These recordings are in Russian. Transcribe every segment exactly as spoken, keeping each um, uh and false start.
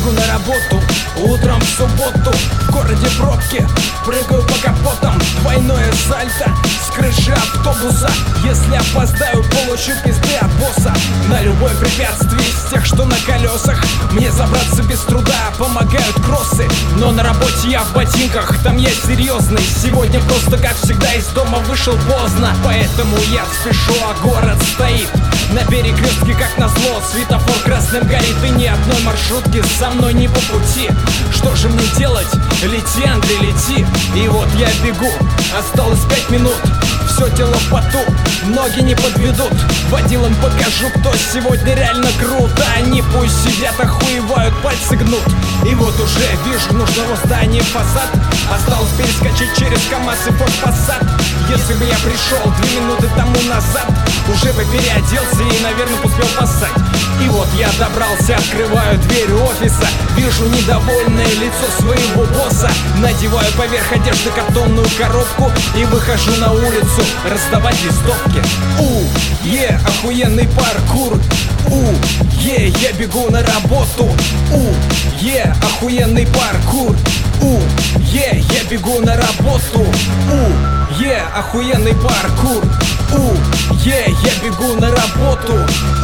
бегу на работу, утром в субботу, в городе пробки, прыгаю по капотам, двойное сальто с крыши автобуса. Если опоздаю, получу пизды от босса. На любое препятствие из тех, что на колесах, мне забраться без труда помогают кроссы. Но на работе я в ботинках, там я серьезный. Сегодня просто, как всегда, из дома вышел поздно, поэтому я спешу, а город стоит на перекрестке, как назло. Светофор красным горит, и ни одной маршрутки со мной не по пути. Что же мне делать? Лети, Андрей, лети. И вот я бегу, осталось пять минут. Все тело в поту, ноги не подведут. Водилам покажу, кто сегодня реально круто. Они пусть сидят, охуевают, пальцы гнут. И вот уже вижу нужного здания фасад. Осталось перескочить через КамАЗ и Форд Пассат. Если бы я пришел две минуты тому назад, уже бы переоделся и, наверное, успел поссать. И вот я добрался, открываю дверь офиса, вижу недовольное лицо своего босса. Надеваю поверх одежды картонную коробку и выхожу на улицу раздавать листовки. У, е, охуенный паркур. У, е, я бегу на работу. У, е, охуенный паркур. У, е, я бегу на работу. У, е, охуенный паркур. У, е, я бегу на работу.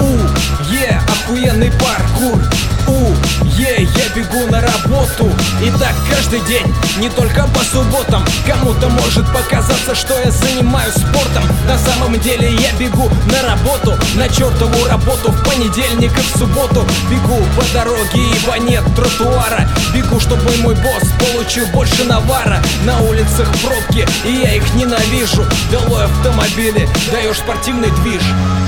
У, е, охуенный паркур. У, е, я бегу на работу. И так каждый день, не только по субботам. Кому-то может показаться, что я занимаюсь спортом. На самом деле я бегу на работу, на чертову работу в понедельник и в субботу. Бегу по дороге, ибо нет тротуара. Бегу, чтобы мой босс получил больше навара. На улицах пробки, и я их ненавижу. Долой автомобили, даешь спортивный движ.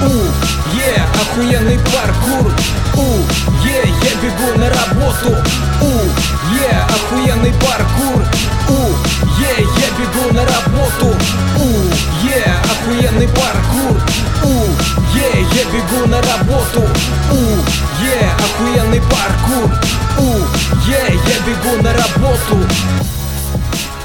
У, е, охуенный паркур. У, е, я бегу на работу. У, е, охуенный паркур. У, е, я бегу на работу. У, е, охуенный паркур. У, е, я бегу на работу. У, е, охуенный паркур. У, е, я бегу на работу.